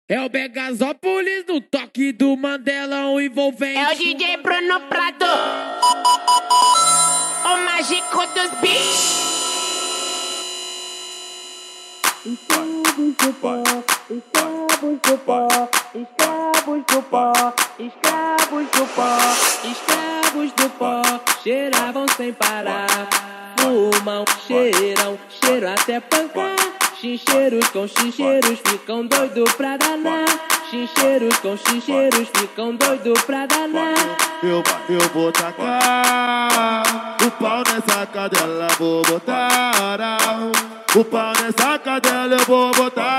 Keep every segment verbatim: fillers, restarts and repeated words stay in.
É o Megasópolis no toque do Mandelão envolvente. É o D J Bruno Prado, o mágico dos beats. Escravos do pó, escravos do pó, escravos do pó, escravos do pó, escravos do pó, cheiravam sem parar, fumam, cheiram, cheiro até pancar. Chincheiros com chincheiros ficam doido pra danar. Chincheiros com chincheiros ficam doido pra danar. Eu, eu vou tacar o pau nessa cadela, vou botar o pau nessa cadela, eu vou botar.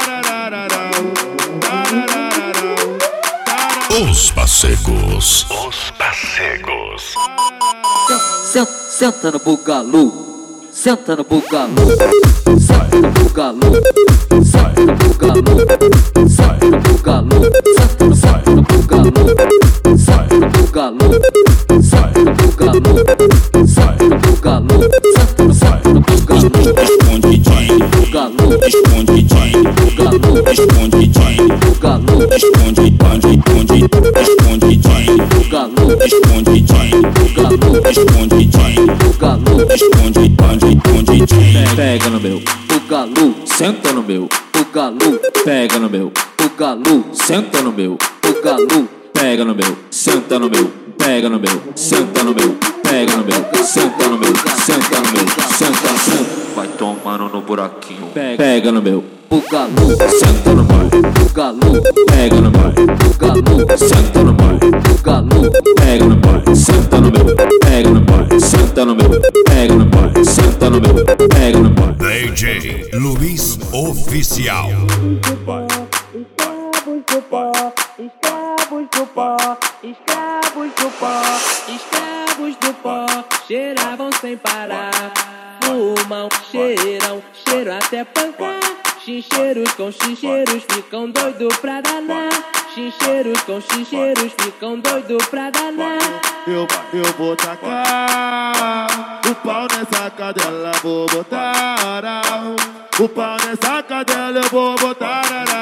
Os Passegos. Os Passegos. Senta, senta no bugalu. Senta no bugalu, senta no bugalu, senta no bugalu, senta no bugalu, senta no senta no bugalu, senta no bugalu, senta no bugalu, senta no bugalu, senta no senta no bugalu. Esconde Jane, Bugalu, esconde Jane, bugalu, esconde Jane, bugalu, esconde, esconde, esconde, esconde Jane, bugalu, esconde Jane, bugalu, esconde Jane, bugalu, esconde, esconde, esconde Jane. pega no meu bugalu, senta no meu bugalu, pega no meu bugalu, senta no meu bugalu, pega no meu, senta no meu, pega no meu, senta no meu, pega no meu, senta no meu, senta no meu, senta, senta, vai tomando no buraquinho, pega, pega no meu bugalu, senta no meu bugalu, pega no meu bugalu, senta no meu bugalu, pega no meu, senta no meu, pega no meu, senta no meu, pega no meu, senta no meu, pega no meu. D J Luiz Oficial. Escravos do pó, escravos do pó, escravos do pó, escravos do pó, cheiravam sem parar, fumam, cheiram, cheiro até pancar. Chincheiros com chincheiros ficam doido pra danar. Chincheiros com chincheiros ficam doido pra danar. Eu, eu vou tacar o pau nessa cadela, vou botar o pau nessa cadela, eu vou botar.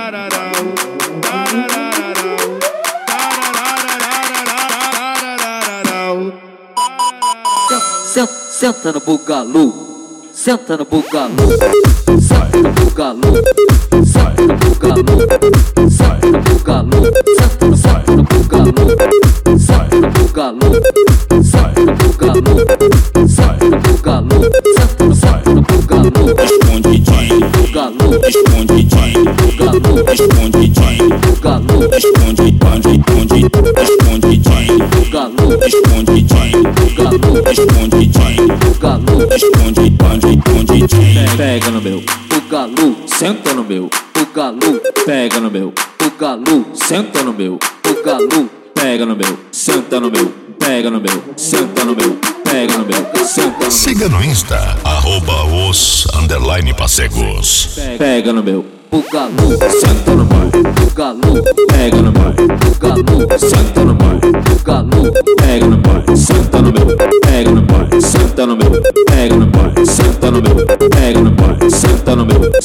Senta, senta no bugalu, senta no bugalu, senta no bugalu, senta no bugalu, senta no bugalu, senta no senta no bugalu, senta no bugalu, senta no bugalu, senta no bugalu, senta no senta no bugalu. Esconde Jane, Bugalu, esconde Jane, bugalu, esconde Jane, bugalu, esconde, esconde, esconde, esconde Jane, bugalu, esconde Jane, bugalu, esconde Jane, bugalu, esconde, esconde, esconde Jane. pega no meu bugalu, senta no meu bugalu, pega no meu bugalu, senta no meu bugalu, pega no meu, senta no meu, pega no meu, senta no meu, pega no meu, senta no meu. Siga no Insta, arroba os underline Passegos. Pega no meu bugalu, senta no meu bugalu, pega no meu bugalu, senta no meu bugalu, pega no meu, senta no meu, pega no meu, senta no meu, pega no meu, senta no meu, pega no meu, senta no meu,